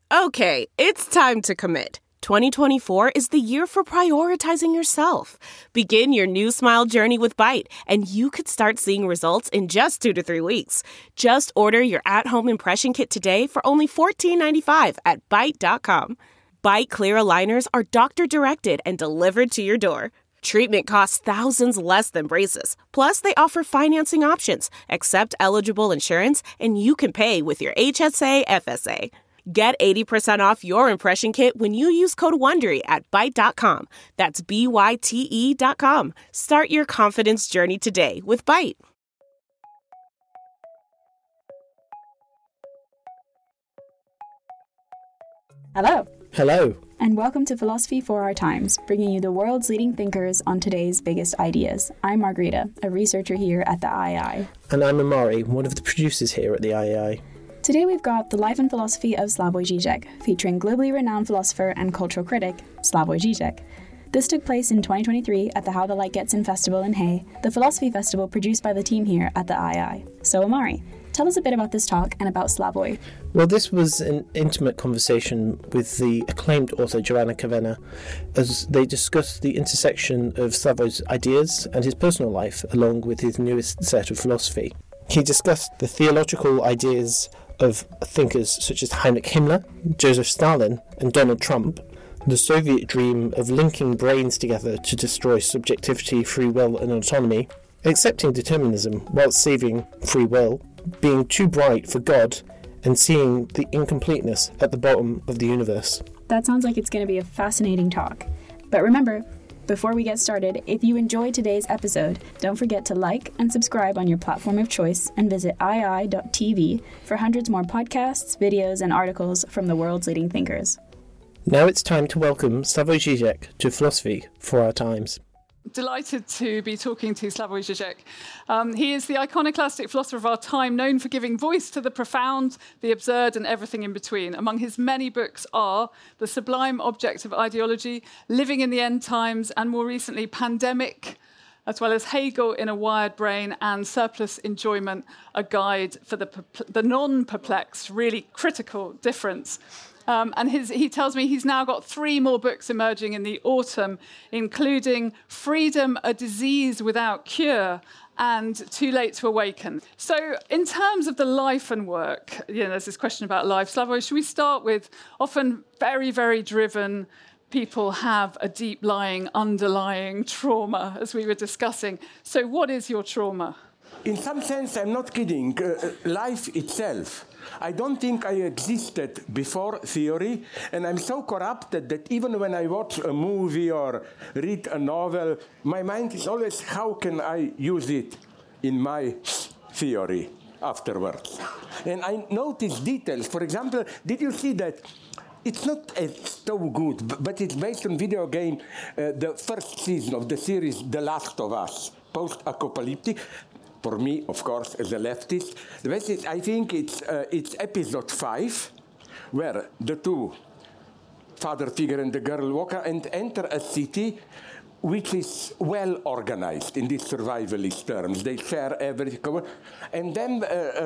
Okay, it's time to commit. 2024 is the year for prioritizing yourself. Begin your new smile journey with Byte, and you could start seeing results in just 2 to 3 weeks. Just order your at-home impression kit today for only $14.95 at Byte.com. Byte Clear aligners are doctor-directed and delivered to your door. Treatment costs thousands less than braces. Plus, they offer financing options, accept eligible insurance, and you can pay with your HSA FSA. Get 80% off your impression kit when you use code WONDERY at Byte.com. That's BYTE.com. Start your confidence journey today with Byte. Hello. Hello. And welcome to Philosophy for Our Times, bringing you the world's leading thinkers on today's biggest ideas. I'm Margarita, a researcher here at the IAI. And I'm Amari, one of the producers here at the IAI. Today we've got The Life and Philosophy of Slavoj Žižek, featuring globally renowned philosopher and cultural critic, Slavoj Žižek. This took place in 2023 at the How the Light Gets In Festival in Hay, the philosophy festival produced by the team here at the IAI. So Amari, tell us a bit about this talk and about Slavoj. Well, this was an intimate conversation with the acclaimed author Joanna Kavenna as they discussed the intersection of Slavoj's ideas and his personal life along with his newest set of philosophy. He discussed the theological ideas of thinkers such as Heinrich Himmler, Joseph Stalin and Donald Trump, the Soviet dream of linking brains together to destroy subjectivity, free will and autonomy, accepting determinism while saving free will, being too bright for God, and seeing the incompleteness at the bottom of the universe. That sounds like it's going to be a fascinating talk. But remember, before we get started, if you enjoyed today's episode, don't forget to like and subscribe on your platform of choice and visit ii.tv for hundreds more podcasts, videos, and articles from the world's leading thinkers. Now it's time to welcome Slavoj Žižek to Philosophy for Our Times. Delighted to be talking to Slavoj Žižek. He is the iconoclastic philosopher of our time, known for giving voice to the profound, the absurd, and everything in between. Among his many books are The Sublime Object of Ideology, Living in the End Times, and more recently, Pandemic, as well as Hegel in a Wired Brain and Surplus Enjoyment, a guide for the non-perplexed, really critical difference. And he tells me he's now got 3 more books emerging in the autumn, including Freedom, a Disease Without Cure, and Too Late to Awaken. So in terms of the life and work, there's this question about life. Slavoj, should we start with often very, very driven people have a deep-lying, underlying trauma, as we were discussing. So what is your trauma? In some sense, I'm not kidding. Life itself. I don't think I existed before theory, and I'm so corrupted that even when I watch a movie or read a novel, my mind is always, how can I use it in my theory afterwards? And I notice details. For example, did you see that it's not so good, but it's based on video game, the first season of the series The Last of Us, post-apocalyptic. For me, of course, as a leftist, the best is, I think it's episode 5, where the two, father figure and the girl walk and enter a city which is well organized in these survivalist terms. They share everything. And then,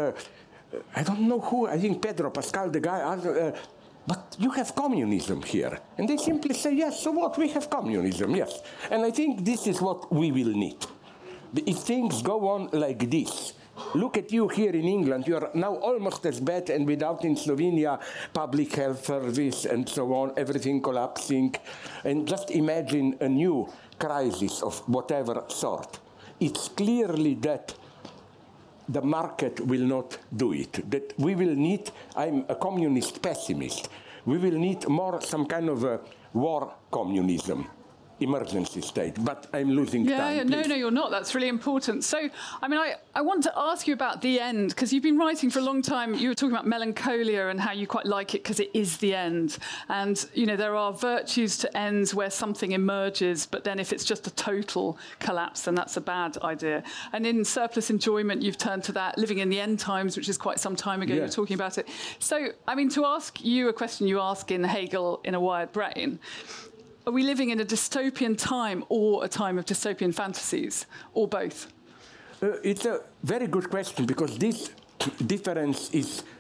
I don't know who, I think Pedro Pascal, the guy, asked, but you have communism here. And they simply say, yes, so what? We have communism, yes. And I think this is what we will need. If things go on like this, look at you here in England, you are now almost as bad, and without in Slovenia, public health service and so on, everything collapsing. And just imagine a new crisis of whatever sort. It's clearly that the market will not do it, that we will need, I'm a communist pessimist, we will need more some kind of a war communism. Emergency state, but I'm losing time. No, you're not. That's really important. So, I want to ask you about the end, because you've been writing for a long time. You were talking about melancholia and how you quite like it because it is the end. And, there are virtues to ends where something emerges, but then if it's just a total collapse, then that's a bad idea. And in Surplus Enjoyment, you've turned to that Living in the End Times, which is quite some time ago. You were talking about it. So, to ask you a question you ask in Hegel in A Wired Brain, are we living in a dystopian time or a time of dystopian fantasies, or both? It's a very good question, because this difference is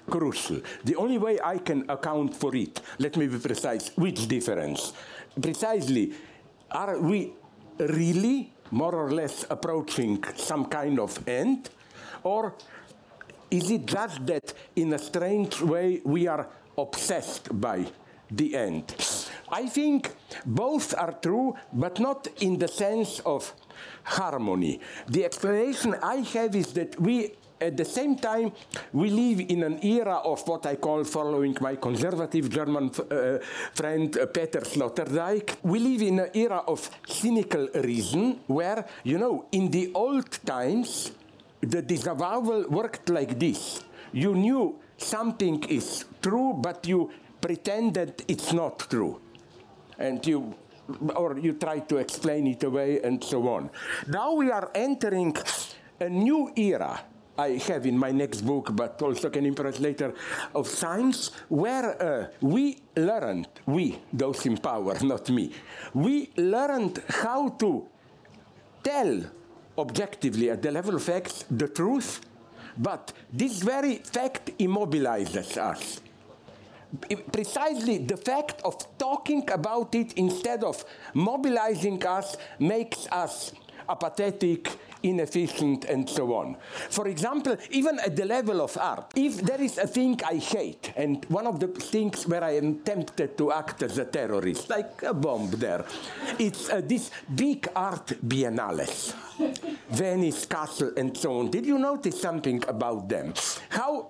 crucial. The only way I can account for it, let me be precise, which difference? Precisely, are we really more or less approaching some kind of end? Or is it just that in a strange way we are obsessed by the end? I think both are true, but not in the sense of harmony. The explanation I have is that we, at the same time, we live in an era of what I call, following my conservative German friend Peter Sloterdijk, we live in an era of cynical reason where, you know, in the old times, the disavowal worked like this. You knew something is true, but you pretended it's not true. And you try to explain it away and so on. Now we are entering a new era, I have in my next book, but also can impress later, of science, where we learned, those in power, not me, we learned how to tell objectively at the level of facts the truth, but this very fact immobilizes us. Precisely the fact of talking about it instead of mobilizing us makes us apathetic, inefficient, and so on. For example, even at the level of art, if there is a thing I hate, and one of the things where I am tempted to act as a terrorist, like a bomb there, it's this big art biennales, Venice, Castle, and so on. Did you notice something about them? How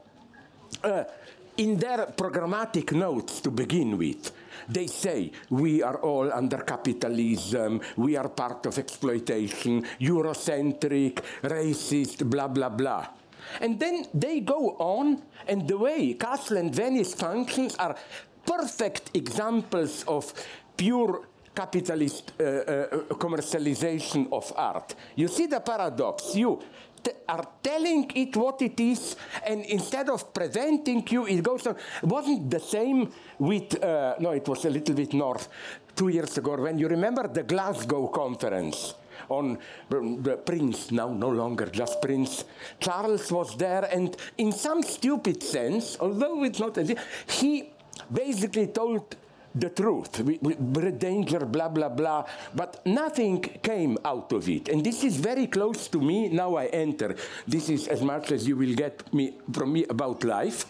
in their programmatic notes to begin with, they say, we are all under capitalism, we are part of exploitation, Eurocentric, racist, blah, blah, blah. And then they go on, and the way Castle and Venice functions are perfect examples of pure capitalist commercialization of art. You see the paradox. You are telling it what it is, and instead of preventing you, it goes on. It wasn't the same with, no, it was a little bit north, 2 years ago, when you remember the Glasgow conference on the Prince, now no longer just Prince Charles was there, and in some stupid sense, although it's not, he basically told the truth, we're in danger, blah, blah, blah, but nothing came out of it. And this is very close to me. Now I enter. This is as much as you will get from me about life.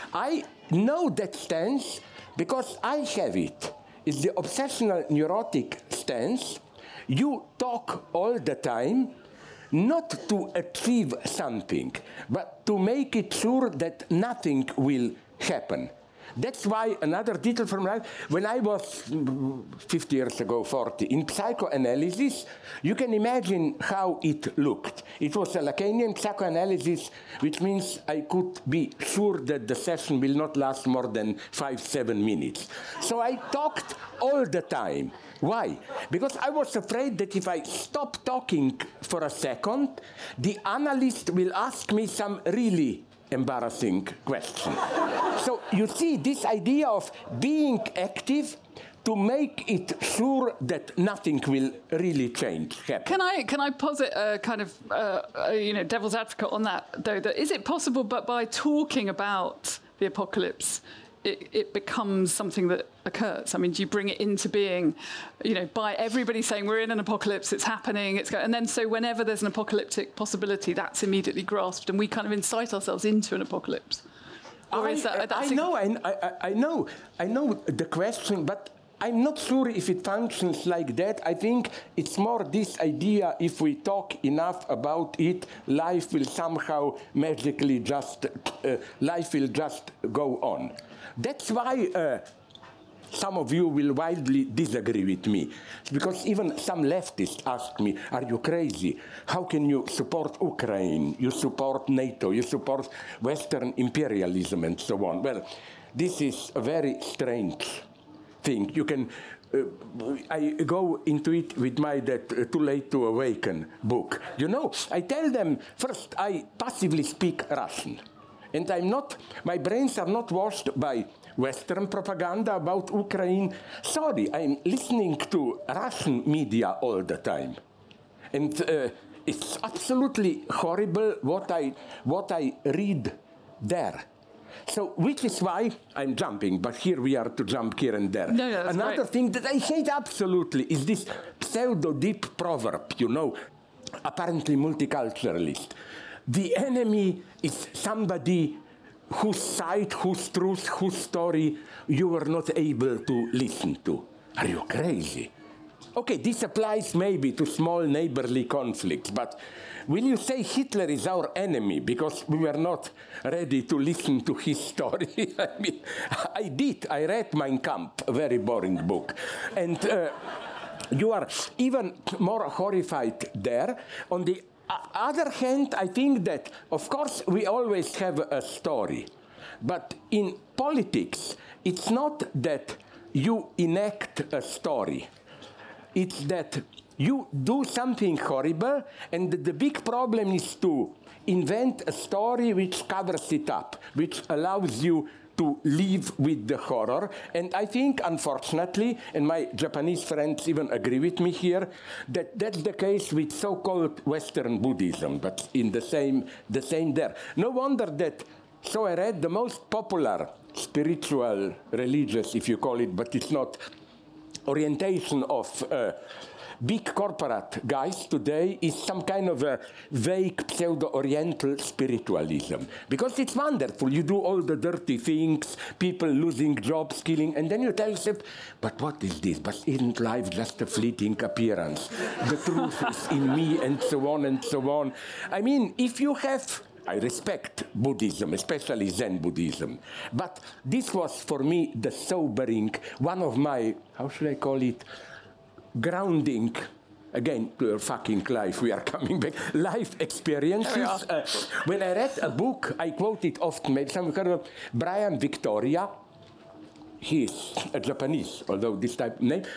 I know that stance because I have it. It's the obsessional neurotic stance. You talk all the time, not to achieve something, but to make it sure that nothing will happen. That's why another detail from life, when I was 50 years ago, 40, in psychoanalysis, you can imagine how it looked. It was a Lacanian psychoanalysis, which means I could be sure that the session will not last more than 5-7 minutes. So I talked all the time. Why? Because I was afraid that if I stop talking for a second, the analyst will ask me some really embarrassing question. So you see this idea of being active to make it sure that nothing will really change. Can I posit a kind of devil's advocate on that, though? That is it possible, but by talking about the apocalypse, it becomes something that occurs? I mean, do you bring it into being, by everybody saying we're in an apocalypse, it's happening, and then so whenever there's an apocalyptic possibility, that's immediately grasped, and we kind of incite ourselves into an apocalypse? Or is that? I know the question, but I'm not sure if it functions like that. I think it's more this idea, if we talk enough about it, life will somehow magically life will just go on. That's why some of you will wildly disagree with me. Because even some leftists ask me, are you crazy? How can you support Ukraine? You support NATO, you support Western imperialism and so on. Well, this is a very strange thing. You can, I go into it with my Too Late to Awaken book. I tell them, first, I passively speak Russian. And my brains are not washed by Western propaganda about Ukraine. Sorry, I'm listening to Russian media all the time. And it's absolutely horrible what I read there. So, which is why I'm jumping, but here we are to jump here and there. No, that's Another great. thing that I hate absolutely is this pseudo-deep proverb, apparently multiculturalist. The enemy is somebody whose side, whose truth, whose story you were not able to listen to. Are you crazy? Okay, this applies maybe to small neighborly conflicts, but will you say Hitler is our enemy because we were not ready to listen to his story? I mean, I read Mein Kampf, a very boring book. And you are even more horrified there. On the other hand, I think that, of course, we always have a story. But in politics, it's not that you enact a story. It's that you do something horrible, and the big problem is to invent a story which covers it up, which allows you to live with the horror. And I think, unfortunately, and my Japanese friends even agree with me here, that that's the case with so-called Western Buddhism, but in the same there. No wonder that, so I read the most popular spiritual, religious, if you call it, but it's not, orientation of big corporate guys today is some kind of a vague pseudo-oriental spiritualism. Because it's wonderful. You do all the dirty things, people losing jobs, killing, and then you tell yourself, but what is this? But isn't life just a fleeting appearance? The truth is in me, and so on and so on. I mean, if you have... I respect Buddhism, especially Zen Buddhism. But this was, for me, the sobering, one of my, how should I call it, grounding, again, to your fucking life, we are coming back, life experiences. When I read a book, I quote it often, maybe some heard of Brian Victoria. He is a Japanese, although this type of name.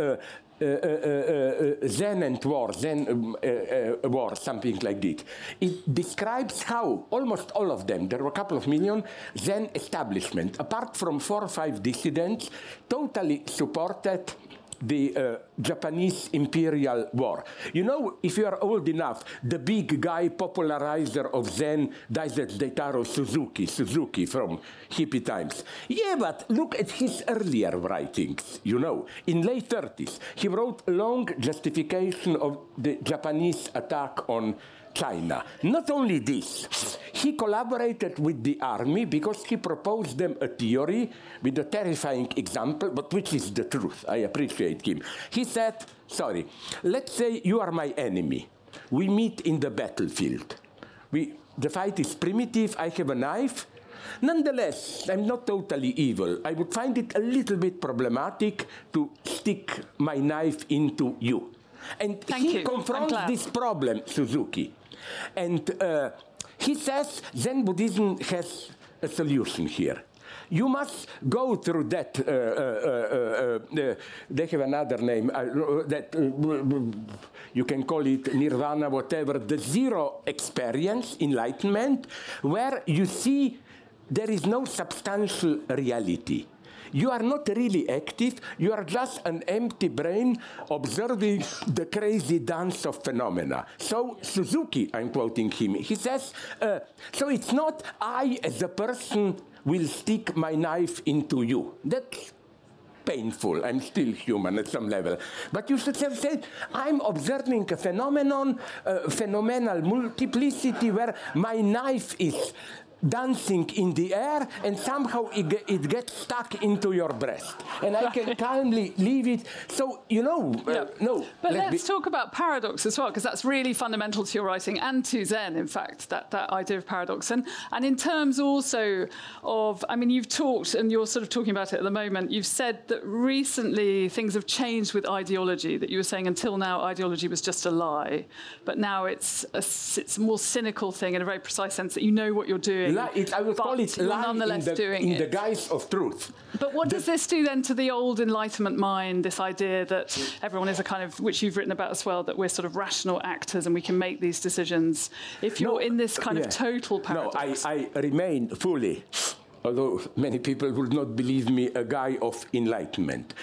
Zen and War, War, something like this. It describes how almost all of them, there were a couple of million, Zen establishment, apart from 4 or 5 dissidents, totally supported the Japanese imperial war. You know, if you are old enough, the big guy popularizer of Zen, Daisetsu Suzuki from hippie times. Yeah, but look at his earlier writings, in late 30s. He wrote a long justification of the Japanese attack on China. Not only this, he collaborated with the army because he proposed them a theory with a terrifying example, but which is the truth. I appreciate him. He said, let's say you are my enemy. We meet in the battlefield. The fight is primitive. I have a knife. Nonetheless, I'm not totally evil. I would find it a little bit problematic to stick my knife into you. And he confronts this problem, Suzuki. And he says Zen Buddhism has a solution here. You must go through that, they have another name, you can call it nirvana, whatever, the zero experience, enlightenment, where you see there is no substantial reality. You are not really active, you are just an empty brain observing the crazy dance of phenomena. So Suzuki, I'm quoting him, he says, so it's not I as a person will stick my knife into you. That's painful. I'm still human at some level. But you should have said, I'm observing a phenomenon, phenomenal multiplicity where my knife is dancing in the air, and somehow it gets stuck into your breast. And I can calmly leave it. So, no. But let's talk about paradox as well, because that's really fundamental to your writing and to Zen, in fact, that idea of paradox. And in terms also of, you've talked, and you're sort of talking about it at the moment, you've said that recently things have changed with ideology, that you were saying until now ideology was just a lie, but now it's a more cynical thing in a very precise sense that you know what you're doing. I would call it lie in the guise of truth. But what does this do then to the old Enlightenment mind, this idea that everyone is a kind of, which you've written about as well, that we're sort of rational actors and we can make these decisions? If you're in this kind of total paradox. No, I remain fully, although many people would not believe me, a guy of enlightenment.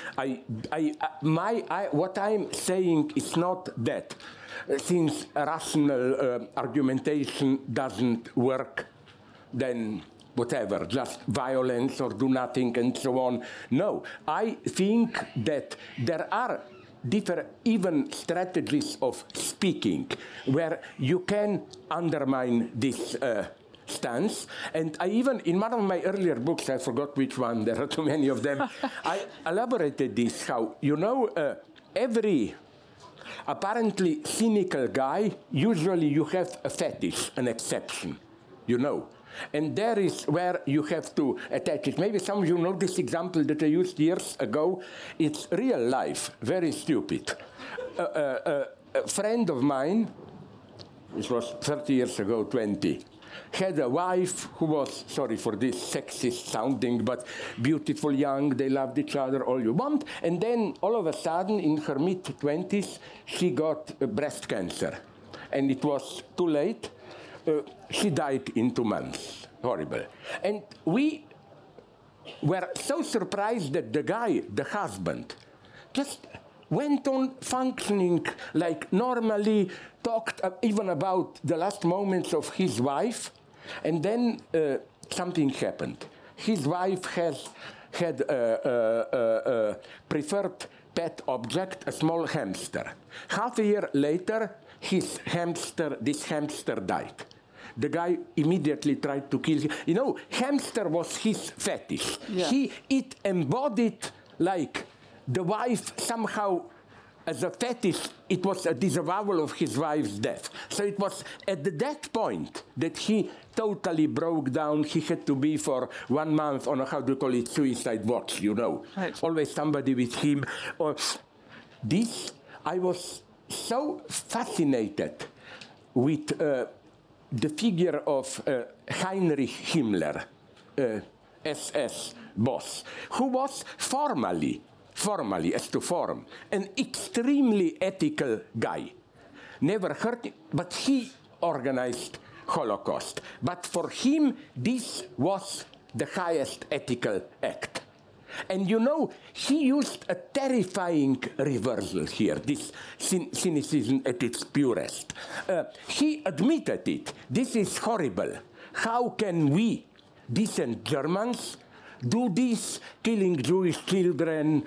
What I'm saying is not that since rational argumentation doesn't work, then whatever, just violence or do nothing and so on. No, I think that there are different even strategies of speaking where you can undermine this stance. And I even, in one of my earlier books, I forgot which one, there are too many of them, I elaborated this, how, every apparently cynical guy, usually you have a fetish, an exception, And there is where you have to attach it. Maybe some of you know this example that I used years ago. It's real life, very stupid. A friend of mine, it was 30 years ago, 20, had a wife who was, sorry for this sexist sounding, but beautiful, young, they loved each other, all you want. And then all of a sudden, in her mid-20s, she got breast cancer. And it was too late. She died in 2 months. Horrible. And we were so surprised that the guy, the husband, just went on functioning like normally, talked even about the last moments of his wife, and then something happened. His wife had a preferred pet object, a small hamster. Half a year later, this hamster died. The guy immediately tried to kill him. Hamster was his fetish. Yeah. It embodied like the wife somehow as a fetish. It was a disavowal of his wife's death. So it was at that point that he totally broke down. He had to be for 1 month on suicide watch, Right. Always somebody with him. I was so fascinated with the figure of Heinrich Himmler, SS boss, who was formally as to form, an extremely ethical guy. Never heard it, but he organized Holocaust. But for him, this was the highest ethical act. And he used a terrifying reversal here, this cynicism at its purest. He admitted it. This is horrible. How can we, decent Germans, do this, killing Jewish children,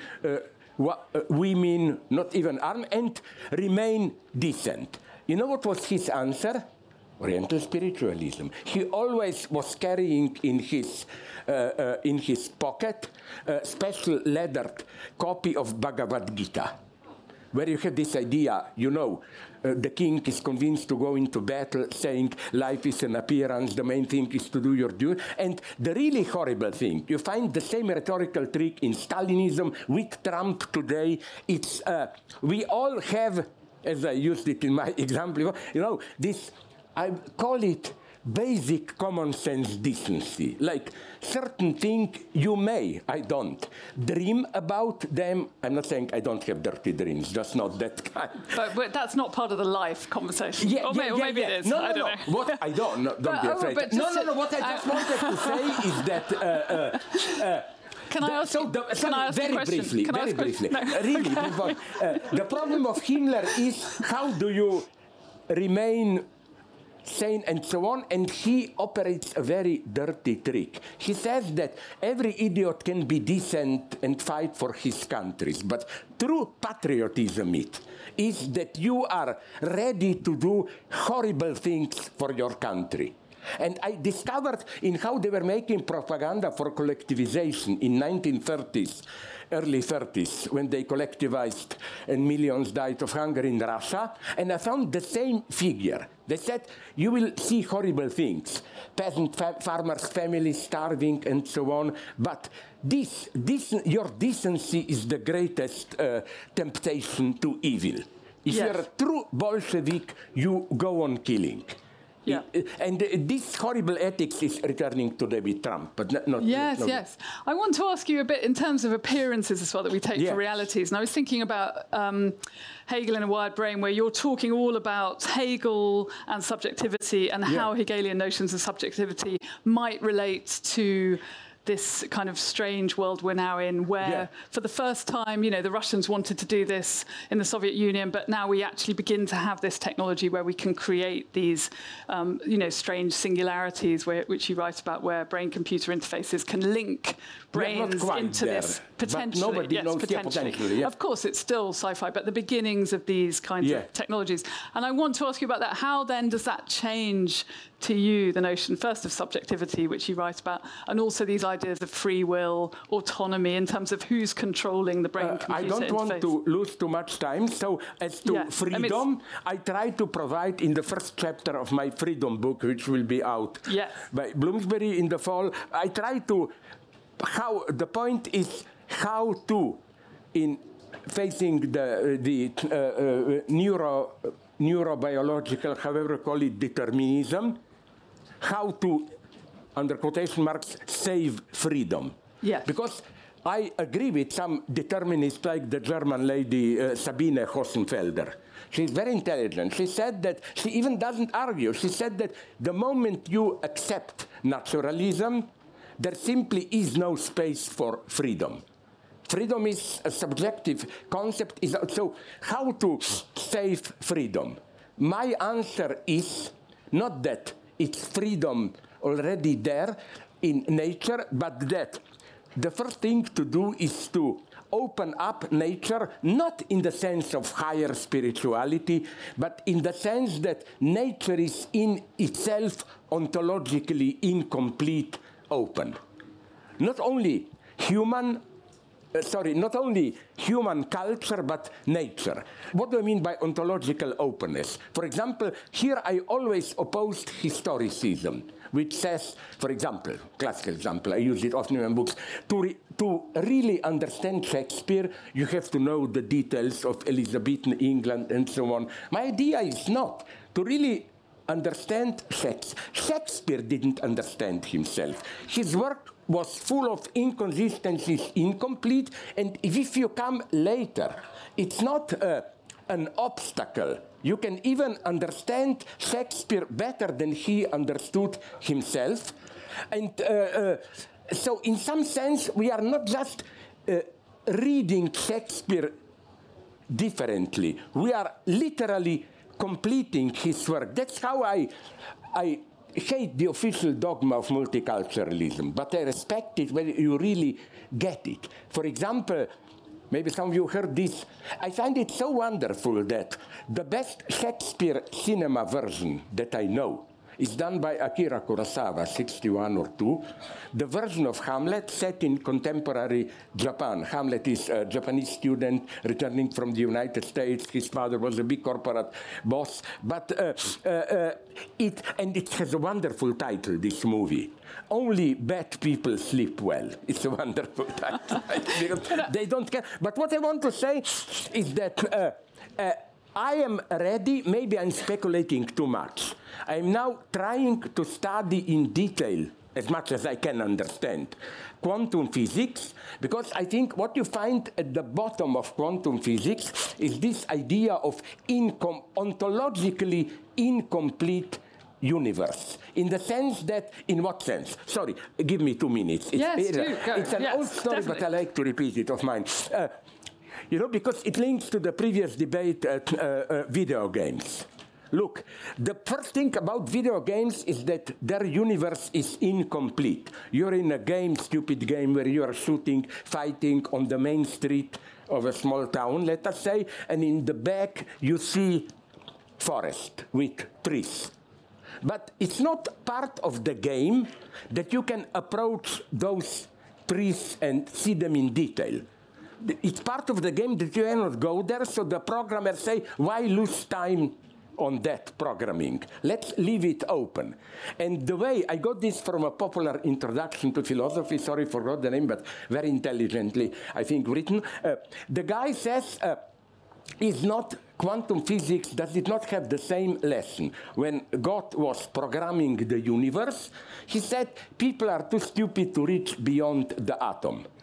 women, not even armed, and remain decent? You know what was his answer? Oriental spiritualism. He always was carrying in his pocket a special lettered copy of Bhagavad Gita, where you have this idea, the king is convinced to go into battle, saying life is an appearance, the main thing is to do your duty. And the really horrible thing, you find the same rhetorical trick in Stalinism with Trump today. It's, we all have, as I used it in my example, this, I call it basic common sense decency. Like certain things you may, I don't, dream about them. I'm not saying I don't have dirty dreams, just not that kind. But that's not part of the life conversation. Or maybe it is. No, I don't know. What I don't, don't be afraid. What I just wanted to say is that... Can I ask very briefly. No. Really, the problem of Himmler is how do you remain sane and so on, and he operates a very dirty trick. He says that every idiot can be decent and fight for his countries, but true patriotism is that you are ready to do horrible things for your country. And I discovered in how they were making propaganda for collectivization in 1930s, early 30s, when they collectivized and millions died of hunger in Russia, and I found the same figure. They said, you will see horrible things, peasant farmers' families starving and so on, but your decency is the greatest temptation to evil. If you're a true Bolshevik, you go on killing. Yeah. And this horrible ethics is returning today with Trump, but not. Yes. I want to ask you a bit in terms of appearances as well that we take for realities. And I was thinking about Hegel in A Wired Brain, where you're talking all about Hegel and subjectivity and how Hegelian notions of subjectivity might relate to this kind of strange world we're now in, where for the first time, the Russians wanted to do this in the Soviet Union, but now we actually begin to have this technology where we can create these, strange singularities, which you write about, where brain-computer interfaces can link brains into this potentially. But nobody knows potentially. Yeah. Of course, it's still sci-fi, but the beginnings of these kinds of technologies. And I want to ask you about that. How then does that change to you the notion, first, of subjectivity, which you write about, and also these ideas of free will, autonomy, in terms of who's controlling the brain-computer I don't interface? want to lose too much time. So as to freedom, I try to provide in the first chapter of my freedom book, which will be out by Bloomsbury in the fall, I try to, the point is how to, in facing the neurobiological, however you call it, determinism, how to, under quotation marks, save freedom. Yes. Because I agree with some determinists like the German lady Sabine Hossenfelder. She's very intelligent. She said that, she even doesn't argue, she said that the moment you accept naturalism, there simply is no space for freedom. Freedom is a subjective concept. So how to save freedom? My answer is not that it's freedom already there in nature, but that the first thing to do is to open up nature, not in the sense of higher spirituality, but in the sense that nature is in itself ontologically incomplete, open. Not only human culture, but nature. What do I mean by ontological openness? For example, here I always opposed historicism, which says, for example, classical example, I use it often in my books, to really understand Shakespeare, you have to know the details of Elizabethan England and so on. My idea is not to really understand Shakespeare. Shakespeare didn't understand himself. His work was full of inconsistencies, incomplete, and if you come later, it's not an obstacle. You can even understand Shakespeare better than he understood himself. And so in some sense, we are not just reading Shakespeare differently. We are literally completing his work. That's how I hate the official dogma of multiculturalism, but I respect it when you really get it. For example, maybe some of you heard this. I find it so wonderful that the best Shakespeare cinema version that I know is done by Akira Kurosawa, 61 or 2. The version of Hamlet set in contemporary Japan. Hamlet is a Japanese student returning from the United States. His father was a big corporate boss. But it has a wonderful title, this movie. Only bad people sleep well. It's a wonderful title. They don't care. But what I want to say is that I am ready, maybe I'm speculating too much. I'm now trying to study in detail, as much as I can understand, quantum physics, because I think what you find at the bottom of quantum physics is this idea of ontologically incomplete universe. In the sense that, in what sense? Sorry, give me 2 minutes. It's an old story, definitely. But I like to repeat it of mine. Because it links to the previous debate at video games. Look, the first thing about video games is that their universe is incomplete. You're in a game, stupid game, where you are shooting, fighting on the main street of a small town, let us say, and in the back you see forest with trees. But it's not part of the game that you can approach those trees and see them in detail. It's part of the game that you cannot go there, so the programmers say, why lose time on that programming? Let's leave it open. And the way, I got this from a popular introduction to philosophy, sorry, forgot the name, but very intelligently, I think, written. The guy says, is not quantum physics, does it not have the same lesson? When God was programming the universe, he said, people are too stupid to reach beyond the atom.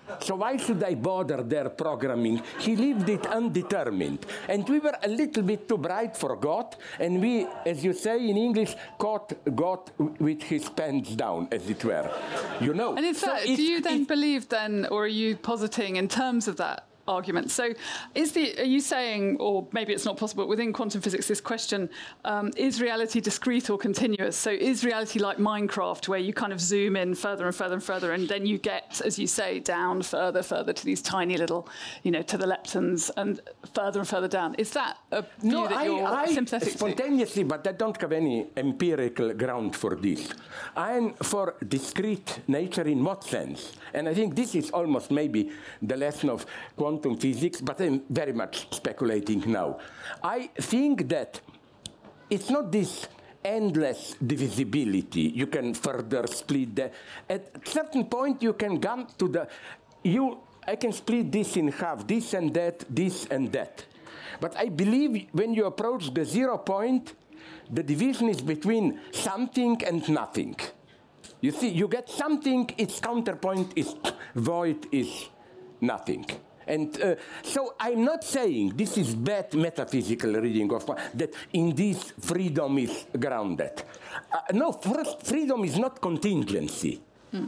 So why should I bother their programming? He lived it undetermined. And we were a little bit too bright for God, and we, as you say in English, caught God with his pants down, as it were. You know. And in fact, do you then believe then, or are you positing in terms of that argument? So are you saying, or maybe it's not possible, but within quantum physics, this question, is reality discrete or continuous? So is reality like Minecraft, where you kind of zoom in further and further and further, and then you get, as you say, down further to these tiny little, to the leptons, and further down? Is that a view that you're sympathetic to? Spontaneously, but I don't have any empirical ground for this. I'm for discrete nature in what sense? And I think this is almost maybe the lesson of quantum physics, but I'm very much speculating now. I think that it's not this endless divisibility. You can further split at a certain point you can come to I can split this in half, this and that, this and that. But I believe when you approach the 0 point, the division is between something and nothing. You see, you get something, its counterpoint is void, is nothing. And so I'm not saying this is bad metaphysical reading of that in this freedom is grounded. No, first, freedom is not contingency.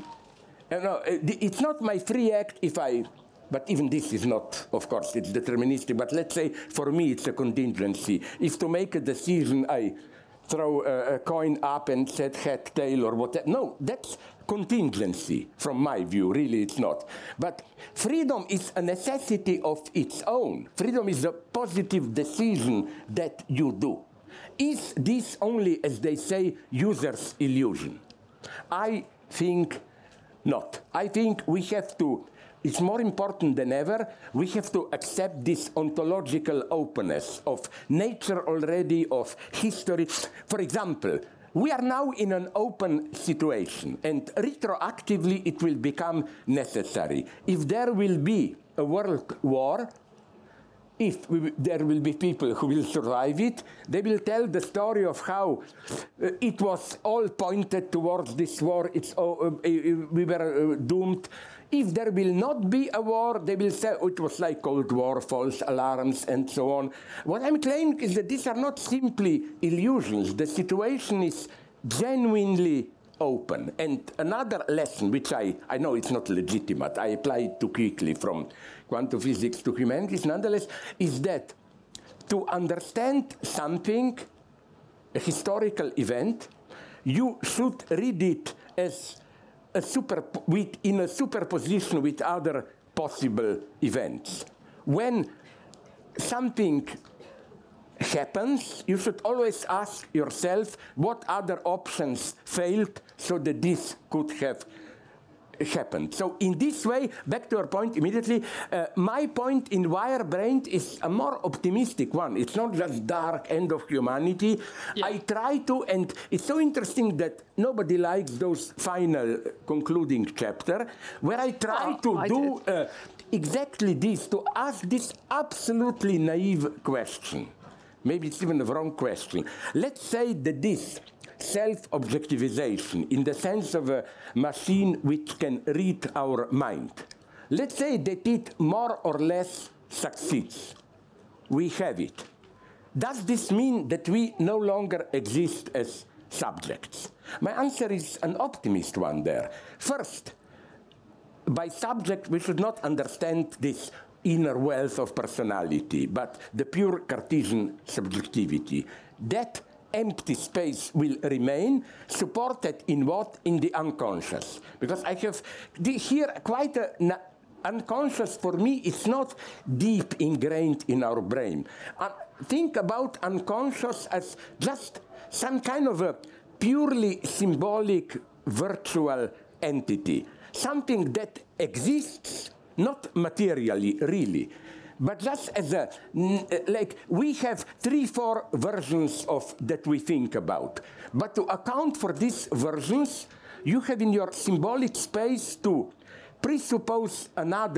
No, it's not my free act but even this is not, of course, it's deterministic, but let's say for me it's a contingency. If to make a decision I throw a coin up and set head, tail, or whatever. No, that's contingency from my view. Really, it's not. But freedom is a necessity of its own. Freedom is a positive decision that you do. Is this only, as they say, user's illusion? I think not. I think we have to, it's more important than ever, we have to accept this ontological openness of nature already, of history. For example, we are now in an open situation, and retroactively it will become necessary. If there will be a world war, there will be people who will survive it, they will tell the story of how it was all pointed towards this war, we were doomed. If there will not be a war, they will say, it was like Cold War, false alarms, and so on. What I'm claiming is that these are not simply illusions. The situation is genuinely open. And another lesson, which I know it's not legitimate, I apply it too quickly from quantum physics to humanities, nonetheless, is that to understand something, a historical event, you should read it as in a superposition with other possible events. When something happens, you should always ask yourself what other options failed so that this could have happened. So in this way, back to your point immediately, my point in Wirebrained is a more optimistic one. It's not just dark end of humanity. Yeah. I try to, and it's so interesting that nobody likes those final concluding chapter, where I try to do exactly this, to ask this absolutely naive question. Maybe it's even the wrong question. Let's say that this self-objectivization, in the sense of a machine which can read our mind, let's say that it more or less succeeds. We have it. Does this mean that we no longer exist as subjects? My answer is an optimist one there. First, by subject, we should not understand this inner wealth of personality, but the pure Cartesian subjectivity. That empty space will remain, supported in what? In the unconscious. Because I have here quite unconscious for me, it's not deep ingrained in our brain. Think about unconscious as just some kind of a purely symbolic virtual entity. Something that exists, not materially, really, but just as like we have 3-4 versions of that we think about. But to account for these versions, you have in your symbolic space to presuppose another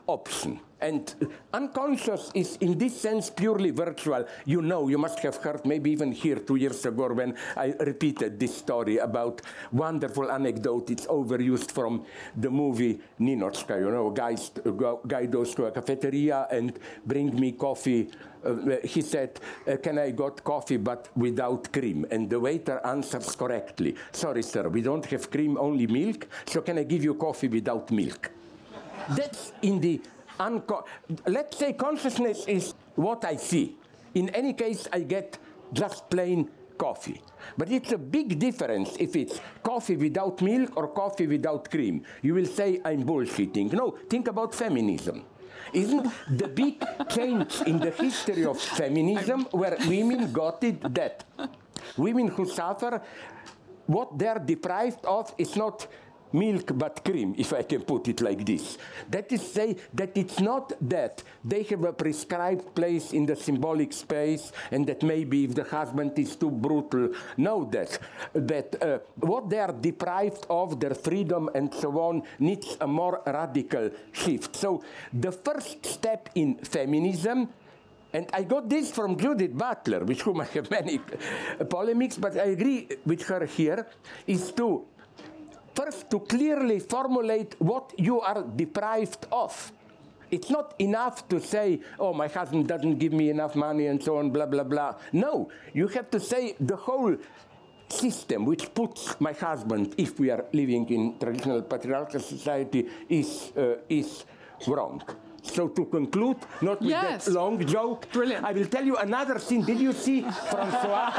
option. And unconscious is, in this sense, purely virtual. You know, you must have heard, maybe even here 2 years ago when I repeated this story about wonderful anecdote. It's overused from the movie Ninotchka. You know, guy goes to a cafeteria and bring me coffee. He said, can I got coffee but without cream? And the waiter answers correctly. Sorry, sir, we don't have cream, only milk. So can I give you coffee without milk? That's in the let's say consciousness is what I see. In any case, I get just plain coffee. But it's a big difference if it's coffee without milk or coffee without cream. You will say I'm bullshitting. No, think about feminism. Isn't the big change in the history of feminism where women got it that women who suffer, what they're deprived of is not milk but cream, if I can put it like this. That is say that it's not that they have a prescribed place in the symbolic space and that maybe if the husband is too brutal, know that what they are deprived of, their freedom and so on, needs a more radical shift. So the first step in feminism, and I got this from Judith Butler, with whom I have many polemics, but I agree with her here, is to first, to clearly formulate what you are deprived of. It's not enough to say, oh, my husband doesn't give me enough money and so on, blah, blah, blah. No, you have to say the whole system which puts my husband, if we are living in traditional patriarchal society, is wrong. So to conclude, not with that long joke, brilliant. I will tell you another thing. Did you see Francois?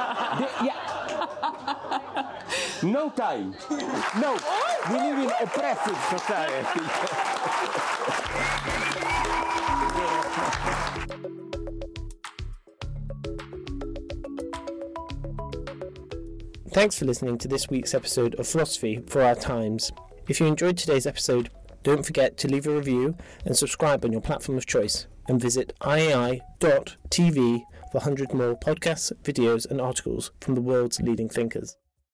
No time. No. We live in oppressive society. Thanks for listening to this week's episode of Philosophy for Our Times. If you enjoyed today's episode, don't forget to leave a review and subscribe on your platform of choice, and visit iai.tv for 100 more podcasts, videos and articles from the world's leading thinkers.